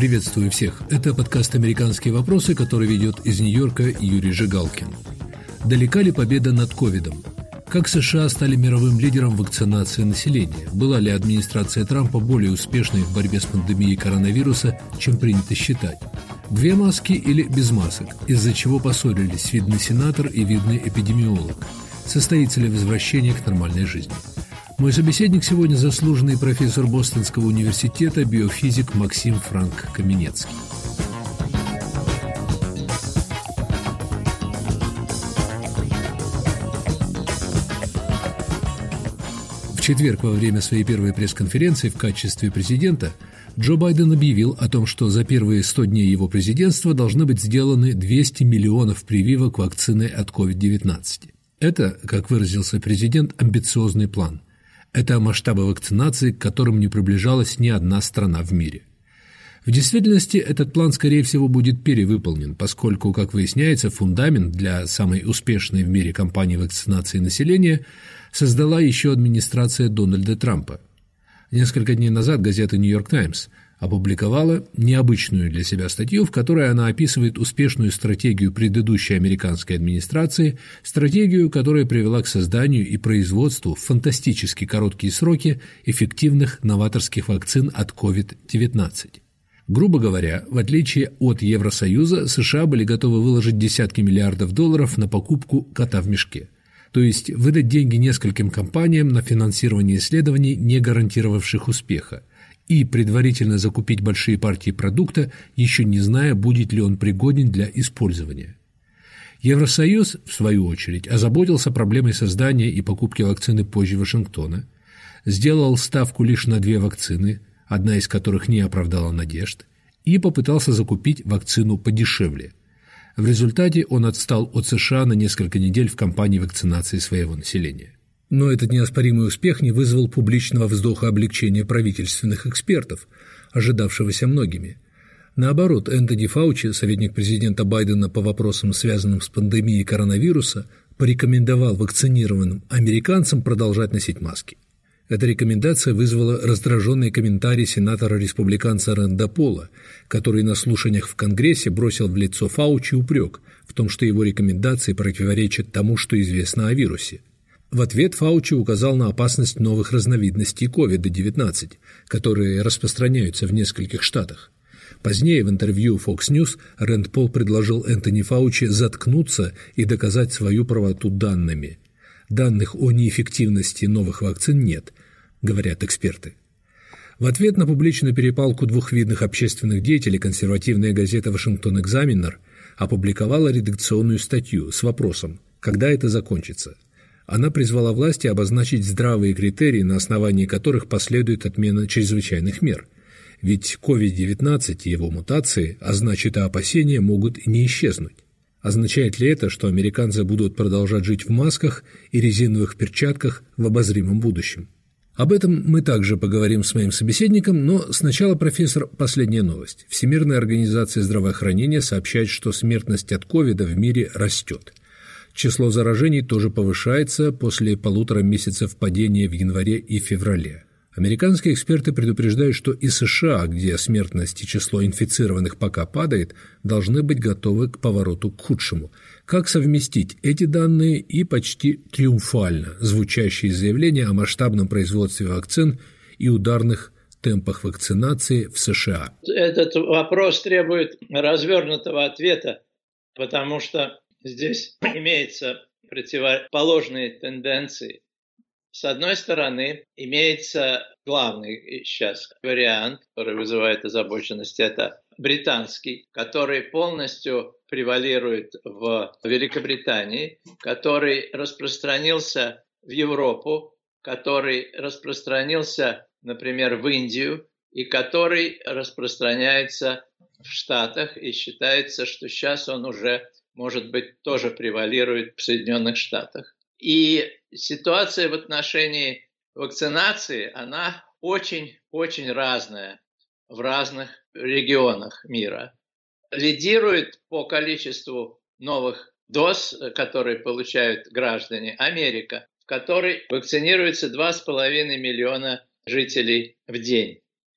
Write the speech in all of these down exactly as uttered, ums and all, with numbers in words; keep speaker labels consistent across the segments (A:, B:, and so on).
A: Приветствую всех. Это подкаст «Американские вопросы», который ведет из Нью-Йорка Юрий Жигалкин. Далека ли победа над ковидом? Как США стали мировым лидером в вакцинации населения? Была ли администрация Трампа более успешной в борьбе с пандемией коронавируса, чем принято считать? Две маски или без масок? Из-за чего поссорились видный сенатор и видный эпидемиолог? Состоится ли возвращение к нормальной жизни? Мой собеседник сегодня заслуженный профессор Бостонского университета, биофизик Максим Франк Каменецкий. В четверг во время своей первой пресс-конференции в качестве президента Джо Байден объявил о том, что за первые сто дней его президентства должны быть сделаны двести миллионов прививок вакцины от ковид девятнадцать. Это, как выразился президент, амбициозный план. Это масштабы вакцинации, к которым не приближалась ни одна страна в мире. В действительности этот план, скорее всего, будет перевыполнен, поскольку, как выясняется, фундамент для самой успешной в мире кампании вакцинации населения создала еще администрация Дональда Трампа. Несколько дней назад газета «Нью-Йорк Таймс» опубликовала необычную для себя статью, в которой она описывает успешную стратегию предыдущей американской администрации, стратегию, которая привела к созданию и производству в фантастически короткие сроки эффективных новаторских вакцин от ковид девятнадцать. Грубо говоря, в отличие от Евросоюза, США были готовы выложить десятки миллиардов долларов на покупку кота в мешке. То есть выдать деньги нескольким компаниям на финансирование исследований, не гарантировавших успеха, и предварительно закупить большие партии продукта, еще не зная, будет ли он пригоден для использования. Евросоюз, в свою очередь, озаботился проблемой создания и покупки вакцины позже Вашингтона, сделал ставку лишь на две вакцины, одна из которых не оправдала надежд, и попытался закупить вакцину подешевле. В результате он отстал от США на несколько недель в кампании вакцинации своего населения. Но этот неоспоримый успех не вызвал публичного вздоха облегчения правительственных экспертов, ожидавшегося многими. Наоборот, Энтони Фаучи, советник президента Байдена по вопросам, связанным с пандемией коронавируса, порекомендовал вакцинированным американцам продолжать носить маски. Эта рекомендация вызвала раздраженные комментарии сенатора-республиканца Рэнда Пола, который на слушаниях в Конгрессе бросил в лицо Фаучи упрек в том, что его рекомендации противоречат тому, что известно о вирусе. В ответ Фаучи указал на опасность новых разновидностей ковид девятнадцать, которые распространяются в нескольких штатах. Позднее в интервью Fox News Рэнд Пол предложил Энтони Фаучи заткнуться и доказать свою правоту данными. Данных о неэффективности новых вакцин нет, говорят эксперты. В ответ на публичную перепалку двух видных общественных деятелей консервативная газета «Вашингтон Экзаменер» опубликовала редакционную статью с вопросом «Когда это закончится?». Она призвала власти обозначить здравые критерии, на основании которых последует отмена чрезвычайных мер. Ведь ковид девятнадцать и его мутации, а значит и опасения, могут и не исчезнуть. Означает ли это, что американцы будут продолжать жить в масках и резиновых перчатках в обозримом будущем? Об этом мы также поговорим с моим собеседником, но сначала, профессор, последняя новость. Всемирная организация здравоохранения сообщает, что смертность от ковида в мире растет. Число заражений тоже повышается после полутора месяцев падения в январе и феврале. Американские эксперты предупреждают, что и США, где смертность и число инфицированных пока падает, должны быть готовы к повороту к худшему. Как совместить эти данные и почти триумфально звучащие заявления о масштабном производстве вакцин и ударных темпах вакцинации в США?
B: Этот вопрос требует развернутого ответа, потому что здесь имеются противоположные тенденции. С одной стороны, имеется главный сейчас вариант, который вызывает озабоченность, это британский, который полностью превалирует в Великобритании, который распространился в Европу, который распространился, например, в Индию, и который распространяется в Штатах, и считается, что сейчас он уже, может быть, тоже превалирует в Соединенных Штатах. И ситуация в отношении вакцинации, она очень-очень разная в разных регионах мира. Лидирует по количеству новых доз, которые получают граждане, Америка, в которой вакцинируется два с половиной миллиона жителей в день.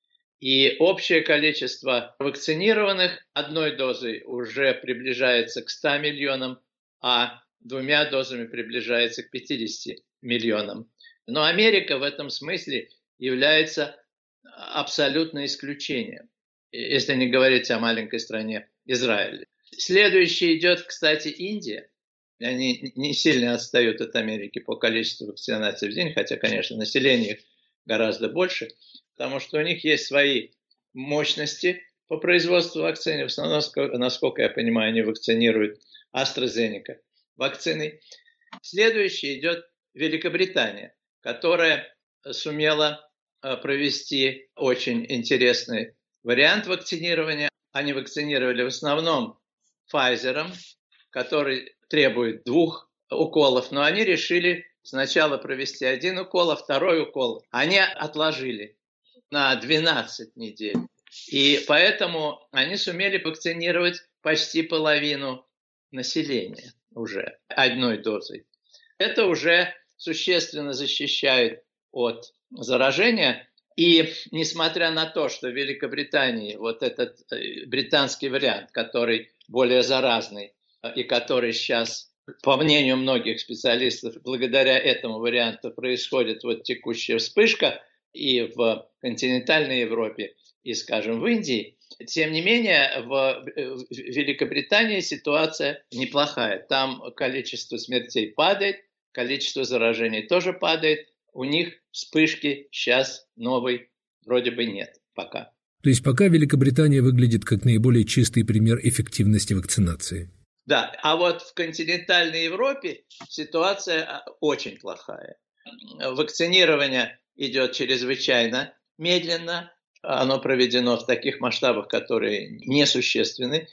B: И общее количество вакцинированных одной дозой уже приближается к ста миллионам, а двумя дозами приближается к пятидесяти миллионам. Но Америка в этом смысле является абсолютным исключением, если не говорить о маленькой стране Израиле. Следующий идет, кстати, Индия. Они не сильно отстают от Америки по количеству вакцинаций в день, хотя, конечно, население их гораздо больше, потому что у них есть свои мощности по производству вакцин. В основном, насколько я понимаю, они вакцинируют AstraZeneca вакциной. Следующий идет Великобритания, которая сумела провести очень интересный вариант вакцинирования. Они вакцинировали в основном Pfizer, который требует двух уколов, но они решили сначала провести один укол, а второй укол они отложили на двенадцать недель. И поэтому они сумели вакцинировать почти половину населения уже одной дозой. Это уже существенно защищает от заражения. И несмотря на то, что в Великобритании вот этот британский вариант, который более заразный и который сейчас, по мнению многих специалистов, благодаря этому варианту происходит вот текущая вспышка и в континентальной Европе, и, скажем, в Индии, тем не менее в Великобритании ситуация неплохая. Там количество смертей падает, количество заражений тоже падает. У них вспышки сейчас новой вроде бы нет пока.
A: То есть пока Великобритания выглядит как наиболее чистый пример эффективности вакцинации.
B: Да, а вот в континентальной Европе ситуация очень плохая. Вакцинирование идет чрезвычайно медленно. Оно проведено в таких масштабах, которые несущественны.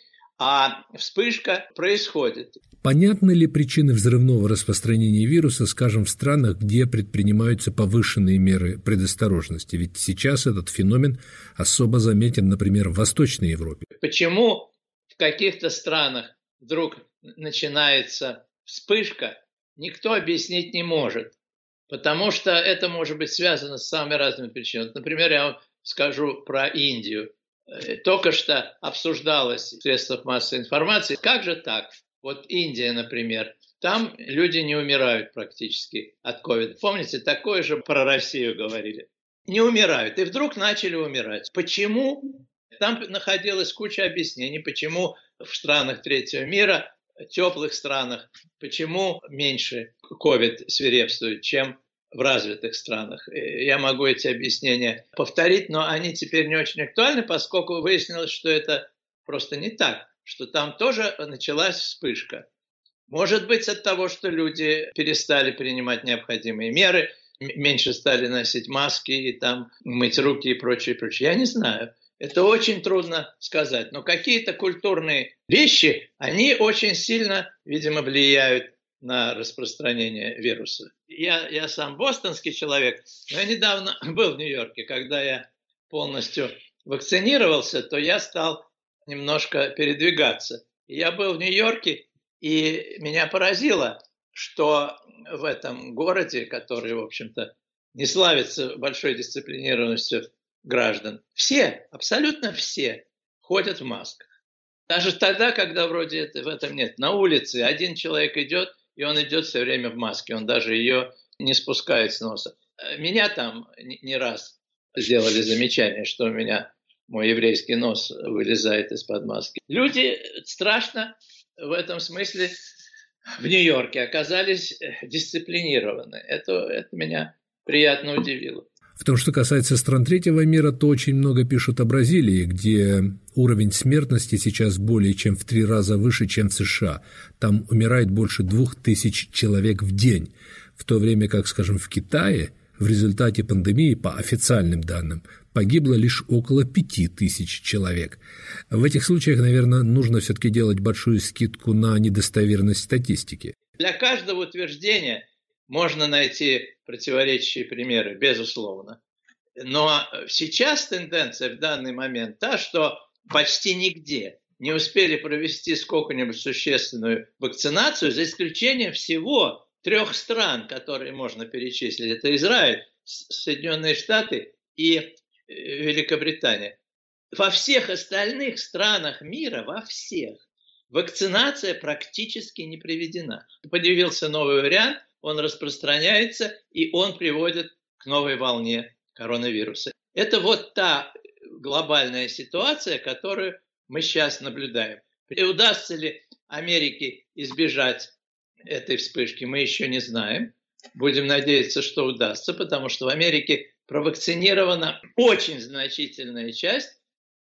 B: А вспышка происходит.
A: Понятны ли причины взрывного распространения вируса, скажем, в странах, где предпринимаются повышенные меры предосторожности? Ведь сейчас этот феномен особо заметен, например, в Восточной Европе.
B: Почему в каких-то странах вдруг начинается вспышка, никто объяснить не может. Потому что это может быть связано с самыми разными причинами. Например, я вам скажу про Индию. Только что обсуждалось в средствах массовой информации, как же так? Вот Индия, например, там люди не умирают практически от ковида. Помните, такое же про Россию говорили. Не умирают, и вдруг начали умирать. Почему? Там находилась куча объяснений, почему в странах третьего мира, теплых странах, почему меньше ковид свирепствует, чем в развитых странах. Я могу эти объяснения повторить, но они теперь не очень актуальны, поскольку выяснилось, что это просто не так, что там тоже началась вспышка. Может быть, от того, что люди перестали принимать необходимые меры, меньше стали носить маски и там мыть руки и прочее, прочее. Я не знаю. Это очень трудно сказать. Но какие-то культурные вещи, они очень сильно, видимо, влияют на распространение вируса. Я, я сам бостонский человек, но я недавно был в Нью-Йорке. Когда я полностью вакцинировался, то я стал немножко передвигаться. Я был в Нью-Йорке, и меня поразило, что в этом городе, который, в общем-то, не славится большой дисциплинированностью граждан, все, абсолютно все ходят в масках. Даже тогда, когда вроде это, в этом нет. На улице один человек идет, и он идет все время в маске, он даже ее не спускает с носа. Меня там не раз сделали замечание, что у меня мой еврейский нос вылезает из-под маски. Люди страшно в этом смысле в Нью-Йорке оказались дисциплинированы. Это, это меня приятно удивило.
A: В том, что касается стран третьего мира, то очень много пишут о Бразилии, где уровень смертности сейчас более чем в три раза выше, чем в США. Там умирает больше двух тысяч человек в день, в то время как, скажем, в Китае в результате пандемии, по официальным данным, погибло лишь около пяти тысяч человек. В этих случаях, наверное, нужно все-таки делать большую скидку на недостоверность статистики.
B: Для каждого утверждения можно найти противоречащие примеры, безусловно. Но сейчас тенденция в данный момент та, что почти нигде не успели провести сколько-нибудь существенную вакцинацию, за исключением всего трех стран, которые можно перечислить. Это Израиль, Соединенные Штаты и Великобритания. Во всех остальных странах мира, во всех, вакцинация практически не приведена. Появился новый вариант, он распространяется, и он приводит к новой волне коронавируса. Это вот та глобальная ситуация, которую мы сейчас наблюдаем. И удастся ли Америке избежать этой вспышки, мы еще не знаем. Будем надеяться, что удастся, потому что в Америке провакцинирована очень значительная часть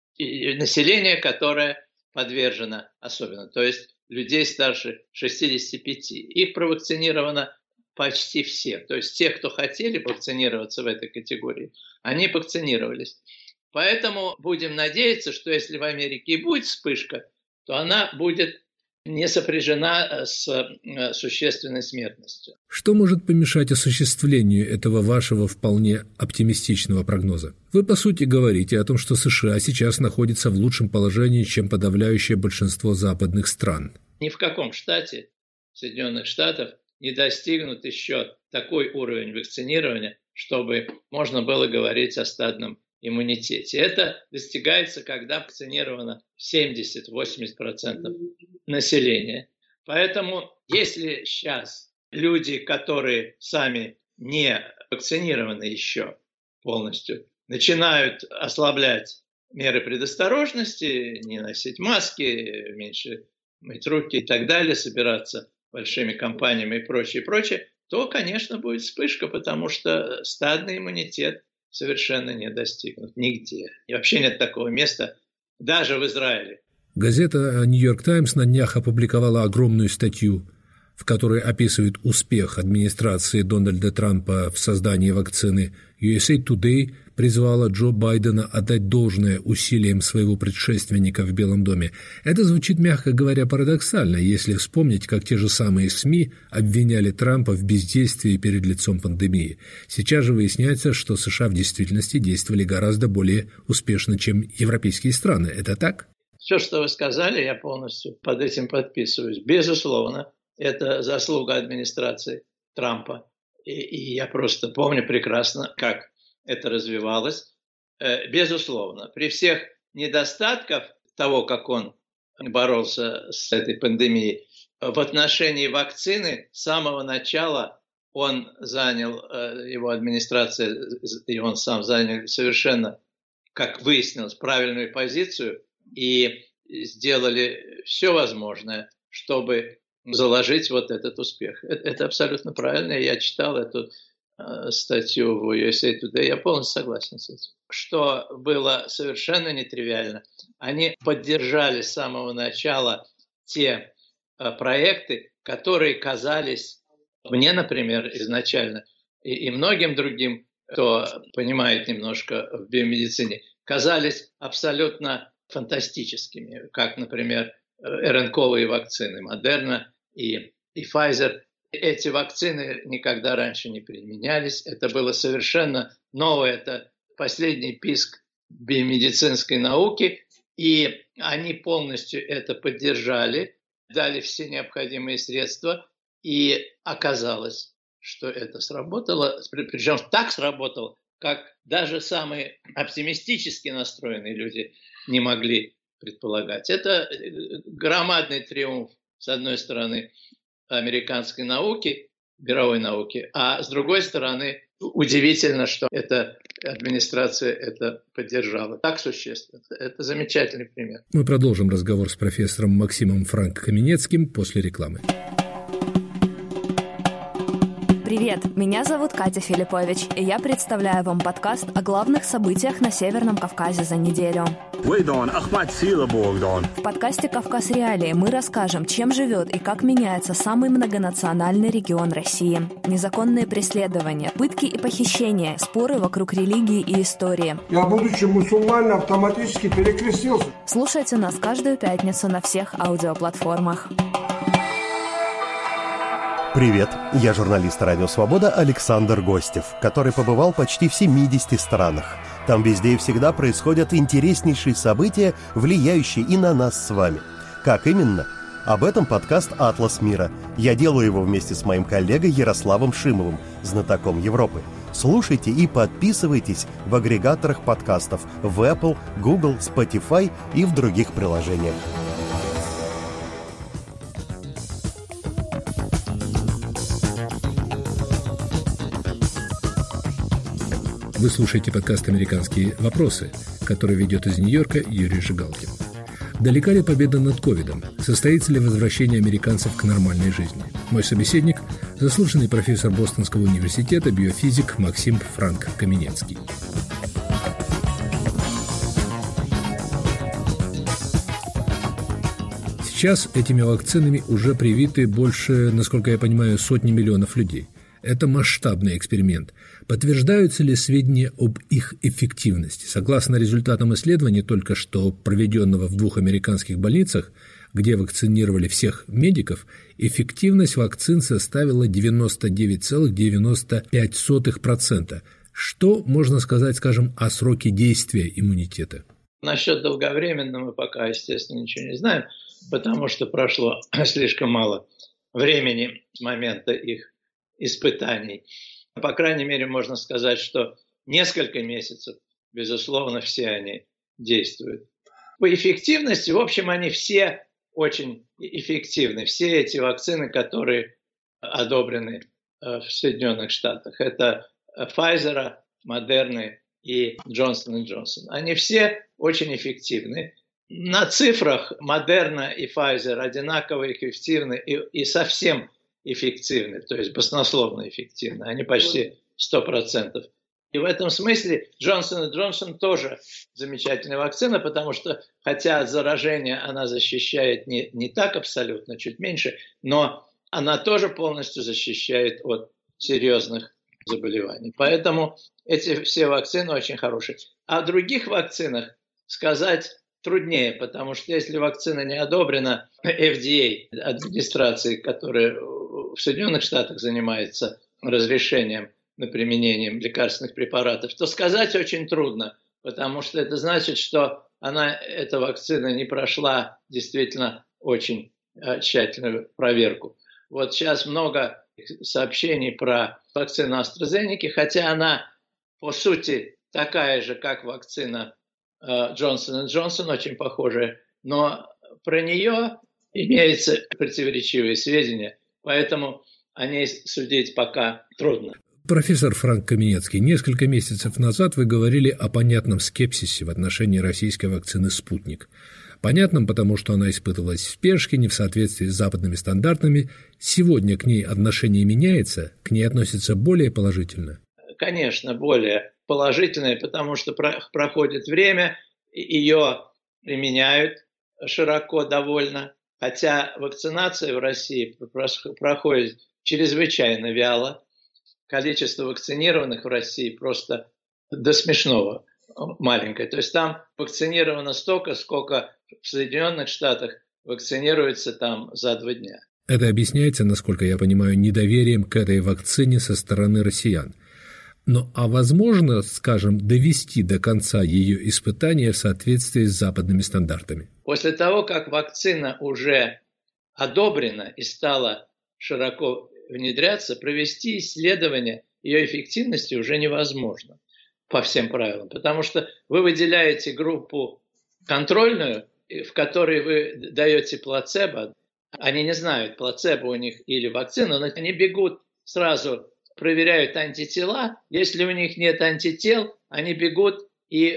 B: населения, которое подвержено особенно, то есть людей старше шестидесяти пяти. Их провакцинировано почти все. То есть те, кто хотели вакцинироваться в этой категории, они вакцинировались. Поэтому будем надеяться, что если в Америке и будет вспышка, то она будет не сопряжена с существенной смертностью.
A: Что может помешать осуществлению этого вашего вполне оптимистичного прогноза? Вы, по сути, говорите о том, что США сейчас находится в лучшем положении, чем подавляющее большинство западных стран.
B: Ни в каком штате Соединенных Штатов не достигнут еще такой уровень вакцинирования, чтобы можно было говорить о стадном иммунитете. Это достигается, когда вакцинировано семьдесят-восемьдесят процентов населения. Поэтому если сейчас люди, которые сами не вакцинированы еще полностью, начинают ослаблять меры предосторожности, не носить маски, меньше мыть руки и так далее, собираться большими компаниями и прочее, прочее, то, конечно, будет вспышка, потому что стадный иммунитет совершенно не достигнут нигде. И вообще нет такого места, даже в Израиле.
A: Газета «Нью-Йорк Таймс» на днях опубликовала огромную статью, в которой описывает успех администрации Дональда Трампа в создании вакцины. ю эс эй Today призвала Джо Байдена отдать должное усилиям своего предшественника в Белом доме. Это звучит, мягко говоря, парадоксально, если вспомнить, как те же самые СМИ обвиняли Трампа в бездействии перед лицом пандемии. Сейчас же выясняется, что США в действительности действовали гораздо более успешно, чем европейские страны. Это так?
B: Все, что вы сказали, я полностью под этим подписываюсь. Безусловно, это заслуга администрации Трампа. И, и я просто помню прекрасно, как это развивалось. Безусловно, при всех недостатках того, как он боролся с этой пандемией, в отношении вакцины с самого начала он занял, его администрация и он сам занял совершенно, как выяснилось, правильную позицию и сделали все возможное, чтобы заложить вот этот успех. Это, это абсолютно правильно. Я читал эту э, статью в ю эс эй Today. Я полностью согласен с этим. Что было совершенно нетривиально. Они поддержали с самого начала те э, проекты, которые казались мне, например, изначально, и, и многим другим, кто понимает немножко в биомедицине, казались абсолютно фантастическими, как, например, эр эн ка-овые вакцины, Модерна и, и Pfizer. Эти вакцины никогда раньше не применялись. Это было совершенно новое, это последний писк биомедицинской науки. И они полностью это поддержали, дали все необходимые средства. И оказалось, что это сработало. Причем так сработало, как даже самые оптимистически настроенные люди не могли предполагать. Это громадный триумф, с одной стороны, американской науки, мировой науки, а с другой стороны, удивительно, что эта администрация это поддержала. Так существенно. Это замечательный пример.
A: Мы продолжим разговор с профессором Максимом Франко-Каменецким после рекламы.
C: Привет, меня зовут Катя Филиппович, и я представляю вам подкаст о главных событиях на Северном Кавказе за неделю. В подкасте «Кавказ Реалии» мы расскажем, чем живет и как меняется самый многонациональный регион России. Незаконные преследования, пытки и похищения, споры вокруг религии и истории.
D: Я, будучи мусульманином, автоматически перекрестился.
C: Слушайте нас каждую пятницу на всех аудиоплатформах.
E: Привет, я журналист «Радио Свобода» Александр Гостев, который побывал почти в семидесяти странах. Там везде и всегда происходят интереснейшие события, влияющие и на нас с вами. Как именно? Об этом подкаст «Атлас мира». Я делаю его вместе с моим коллегой Ярославом Шимовым, знатоком Европы. Слушайте и подписывайтесь в агрегаторах подкастов в Apple, Google, Spotify и в других приложениях.
A: Вы слушаете подкаст «Американские вопросы», который ведет из Нью-Йорка Юрий Жигалкин. Далека ли победа над ковидом? Состоится ли возвращение американцев к нормальной жизни? Мой собеседник – заслуженный профессор Бостонского университета, биофизик Максим Франк Каменецкий. Сейчас этими вакцинами уже привиты больше, насколько я понимаю, сотни миллионов людей. Это масштабный эксперимент. Подтверждаются ли сведения об их эффективности? Согласно результатам исследования, только что проведенного в двух американских больницах, где вакцинировали всех медиков, эффективность вакцин составила девяносто девять целых девяносто пять сотых процента. Что можно сказать, скажем, о сроке действия иммунитета?
B: Насчет долговременного мы пока, естественно, ничего не знаем, потому что прошло слишком мало времени с момента их испытаний. По крайней мере, можно сказать, что несколько месяцев, безусловно, все они действуют. По эффективности, в общем, они все очень эффективны. Все эти вакцины, которые одобрены в Соединенных Штатах, это Pfizer, Moderna и Johnson энд Johnson. Они все очень эффективны. На цифрах Moderna и Pfizer одинаково эффективны и, и совсем эффективны, то есть баснословно эффективны, они почти сто процентов. И в этом смысле Johnson энд Johnson тоже замечательная вакцина, потому что, хотя от заражения она защищает не, не так абсолютно, чуть меньше, но она тоже полностью защищает от серьезных заболеваний. Поэтому эти все вакцины очень хорошие. О других вакцинах сказать труднее, потому что если вакцина не одобрена эф ди эй, администрацией, которая в Соединенных Штатах занимается разрешением на применение лекарственных препаратов, то сказать очень трудно, потому что это значит, что она, эта вакцина не прошла действительно очень тщательную проверку. Вот сейчас много сообщений про вакцину AstraZeneca, хотя она по сути такая же, как вакцина Johnson энд Johnson, очень похожая, но про нее имеются противоречивые сведения, поэтому о ней судить пока трудно.
A: Профессор Франк Каменецкий, несколько месяцев назад вы говорили о понятном скепсисе в отношении российской вакцины «Спутник». Понятном, потому что она испытывалась в спешке, не в соответствии с западными стандартами. Сегодня к ней отношение меняется, к ней относятся более положительно?
B: Конечно, более положительное, потому что проходит время, ее применяют широко довольно, хотя вакцинация в России проходит чрезвычайно вяло. Количество вакцинированных в России просто до смешного маленькое. То есть там вакцинировано столько, сколько в Соединенных Штатах вакцинируется там за два дня.
A: Это объясняется, насколько я понимаю, недоверием к этой вакцине со стороны россиян. Но а возможно, скажем, довести до конца ее испытания в соответствии с западными стандартами?
B: После того, как вакцина уже одобрена и стала широко внедряться, провести исследование ее эффективности уже невозможно по всем правилам, потому что вы выделяете группу контрольную, в которой вы даете плацебо, они не знают, плацебо у них или вакцина, но они бегут сразу, проверяют антитела, если у них нет антител, они бегут и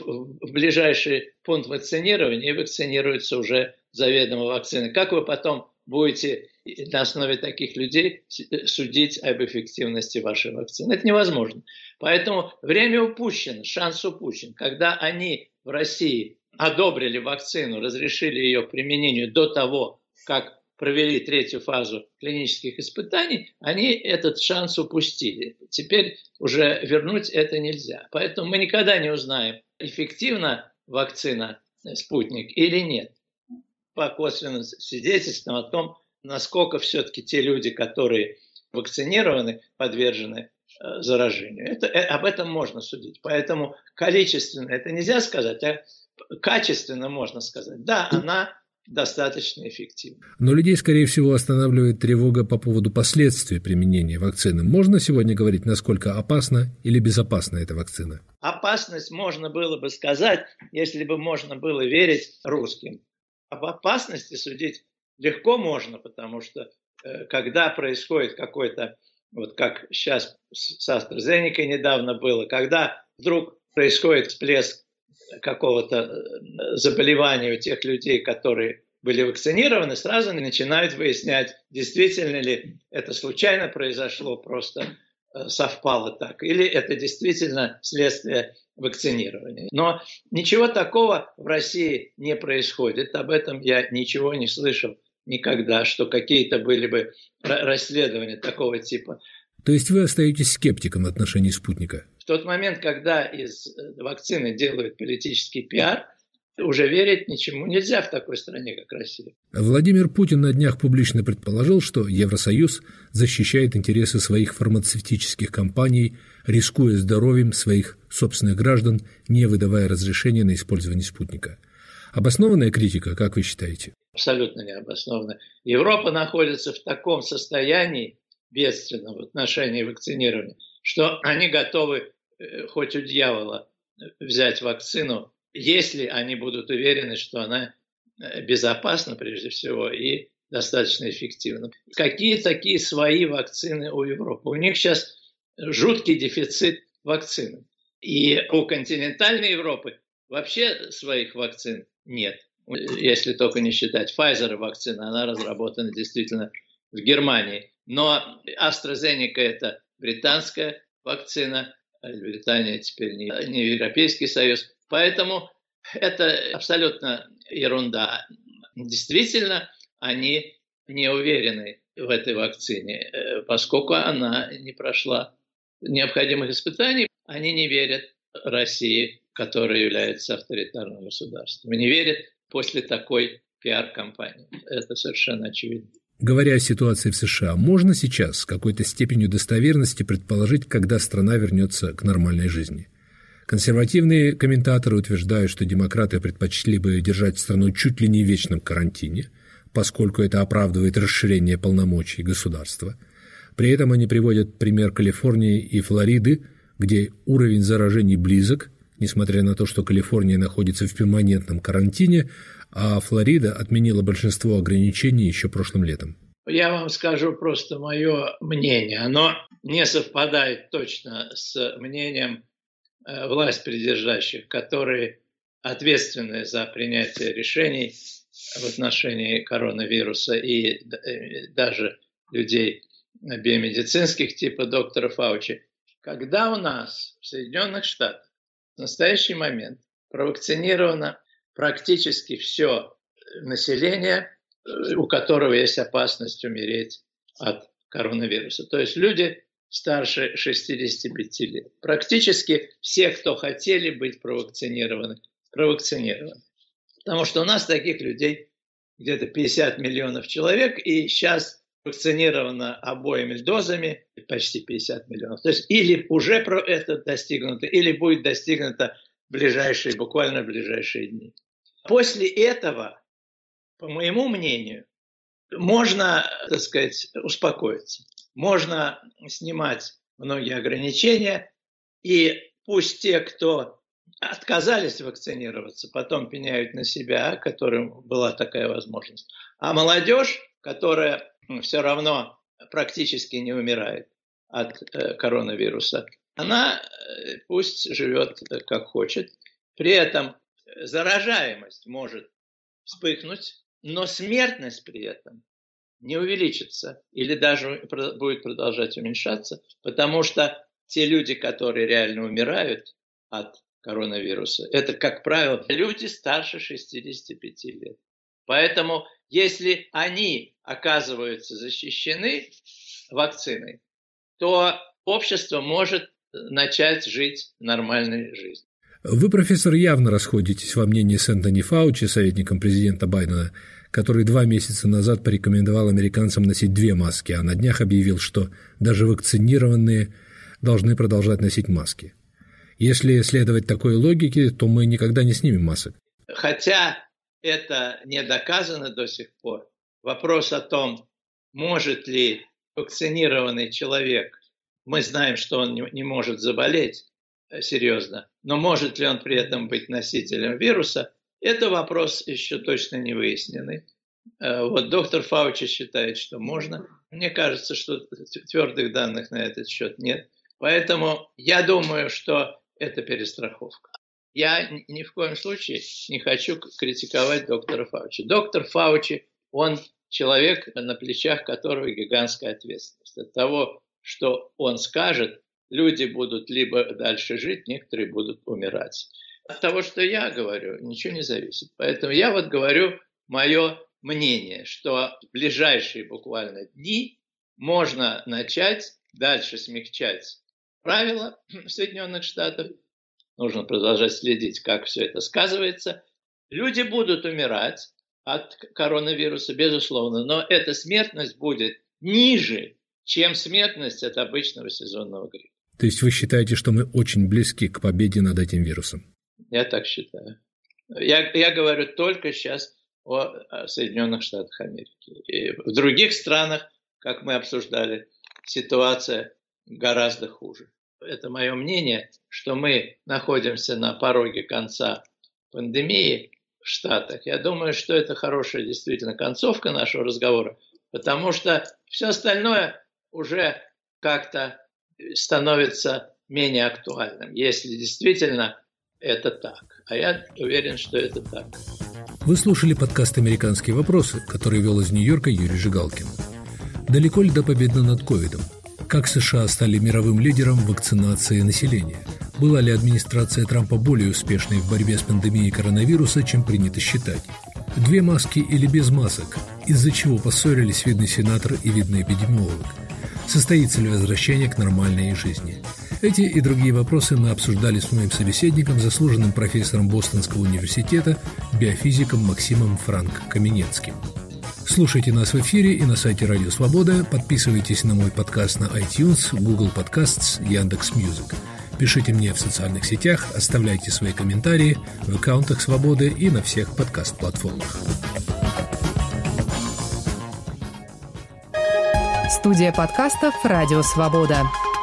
B: в ближайший пункт вакцинирования и вакцинируются уже заведомо вакциной. Как вы потом будете на основе таких людей судить об эффективности вашей вакцины? Это невозможно. Поэтому время упущено, шанс упущен. Когда они в России одобрили вакцину, разрешили ее к применению до того, как провели третью фазу клинических испытаний, они этот шанс упустили. Теперь уже вернуть это нельзя. Поэтому мы никогда не узнаем, эффективна вакцина «Спутник» или нет. По косвенным свидетельствам о том, насколько все-таки те люди, которые вакцинированы, подвержены э, заражению. Это, э, об этом можно судить. Поэтому количественно это нельзя сказать, а качественно можно сказать. Да, она достаточно эффективна.
A: Но людей, скорее всего, останавливает тревога по поводу последствий применения вакцины. Можно сегодня говорить, насколько опасна или безопасна эта вакцина?
B: Опасность можно было бы сказать, если бы можно было верить русским. Об опасности судить легко можно, потому что э, когда происходит какой-то, вот как сейчас с AstraZeneca недавно было, когда вдруг происходит всплеск какого-то заболевания у тех людей, которые были вакцинированы, сразу начинают выяснять, действительно ли это случайно произошло, просто совпало так, или это действительно следствие вакцинирования. Но ничего такого в России не происходит. Об этом я ничего не слышал никогда, что какие-то были бы расследования такого типа.
A: То есть вы остаетесь скептиком в отношении спутника?
B: В тот момент, когда из вакцины делают политический пиар, уже верить ничему нельзя в такой стране, как Россия.
A: Владимир Путин на днях публично предположил, что Евросоюз защищает интересы своих фармацевтических компаний, рискуя здоровьем своих собственных граждан, не выдавая разрешения на использование спутника. Обоснованная критика, как вы считаете?
B: Абсолютно необоснованная. Европа находится в таком состоянии бедственном в отношении вакцинирования, что они готовы хоть у дьявола взять вакцину, если они будут уверены, что она безопасна прежде всего и достаточно эффективна. Какие такие свои вакцины у Европы? У них сейчас жуткий дефицит вакцин. И у континентальной Европы вообще своих вакцин нет. Если только не считать Pfizer вакцину, она разработана действительно в Германии. Но AstraZeneca – это британская вакцина, Британия теперь не, не Европейский Союз. Поэтому это абсолютно ерунда. Действительно, они не уверены в этой вакцине, поскольку она не прошла необходимых испытаний. Они не верят России, которая является авторитарным государством. Не верят после такой пиар-кампании. Это совершенно очевидно.
A: Говоря о ситуации в США, можно сейчас с какой-то степенью достоверности предположить, когда страна вернется к нормальной жизни? Консервативные комментаторы утверждают, что демократы предпочли бы держать страну чуть ли не в вечном карантине, поскольку это оправдывает расширение полномочий государства. При этом они приводят пример Калифорнии и Флориды, где уровень заражений близок, несмотря на то, что Калифорния находится в перманентном карантине, а Флорида отменила большинство ограничений еще прошлым летом.
B: Я вам скажу просто мое мнение. Оно не совпадает точно с мнением власть придержащих, которые ответственны за принятие решений в отношении коронавируса и даже людей биомедицинских типа доктора Фаучи. Когда у нас в Соединенных Штатах в настоящий момент провакцинировано практически все население, у которого есть опасность умереть от коронавируса. То есть люди старше шестидесяти пяти лет. Практически все, кто хотели быть провакцинированы, провакцинированы. Потому что у нас таких людей где-то пятьдесят миллионов человек, и сейчас вакцинировано обоими дозами почти пятьдесят миллионов. То есть или уже это достигнуто, или будет достигнуто в ближайшие, буквально в ближайшие дни. После этого, по моему мнению, можно, так сказать, успокоиться. Можно снимать многие ограничения, и пусть те, кто отказались вакцинироваться, потом пеняют на себя, которым была такая возможность. А молодежь, которая все равно практически не умирает от э, коронавируса, она э, пусть живет э, как хочет. При этом заражаемость может вспыхнуть, но смертность при этом не увеличится или даже будет продолжать уменьшаться, потому что те люди, которые реально умирают от коронавируса, это, как правило, люди старше шестидесяти пяти лет. Поэтому, если они оказываются защищены вакциной, то общество может начать жить нормальной жизнью.
A: Вы, профессор, явно расходитесь во мнении с Энтони Фаучи, советником президента Байдена, который два месяца назад порекомендовал американцам носить две маски, а на днях объявил, что даже вакцинированные должны продолжать носить маски. Если следовать такой логике, то мы никогда не снимем масок.
B: Хотя это не доказано до сих пор. Вопрос о том, может ли вакцинированный человек, мы знаем, что он не может заболеть серьезно, но может ли он при этом быть носителем вируса, это вопрос еще точно не выясненный. Вот доктор Фаучи считает, что можно. Мне кажется, что твердых данных на этот счет нет. Поэтому я думаю, что это перестраховка. Я ни в коем случае не хочу критиковать доктора Фаучи. Доктор Фаучи, он человек, на плечах которого гигантская ответственность. От того, что он скажет, люди будут либо дальше жить, некоторые будут умирать. От того, что я говорю, ничего не зависит. Поэтому я вот говорю мое мнение, что в ближайшие буквально дни можно начать дальше смягчать правила Соединенных Штатов. Нужно продолжать следить, как все это сказывается. Люди будут умирать от коронавируса, безусловно, но эта смертность будет ниже, чем смертность от обычного сезонного гриппа.
A: То есть вы считаете, что мы очень близки к победе над этим вирусом?
B: Я так считаю. Я, я говорю только сейчас о Соединенных Штатах Америки. И в других странах, как мы обсуждали, ситуация гораздо хуже. Это мое мнение, что мы находимся на пороге конца пандемии в Штатах. Я думаю, что это хорошая действительно концовка нашего разговора, потому что все остальное уже как-то становится менее актуальным, если действительно это так. А я уверен, что это так.
A: Вы слушали подкаст «Американские вопросы», который вел из Нью-Йорка Юрий Жигалкин. Далеко ли до победы над ковидом? Как США стали мировым лидером в вакцинации населения? Была ли администрация Трампа более успешной в борьбе с пандемией коронавируса, чем принято считать? Две маски или без масок? Из-за чего поссорились видный сенатор и видный эпидемиолог? Состоится ли возвращение к нормальной жизни? Эти и другие вопросы мы обсуждали с моим собеседником, заслуженным профессором Бостонского университета, биофизиком Максимом Франк Каменецким. Слушайте нас в эфире и на сайте Радио Свобода, подписывайтесь на мой подкаст на iTunes, Google Podcasts, Яндекс.Мьюзик. Пишите мне в социальных сетях, оставляйте свои комментарии в аккаунтах Свободы и на всех подкаст-платформах.
F: Студия подкастов «Радио Свобода».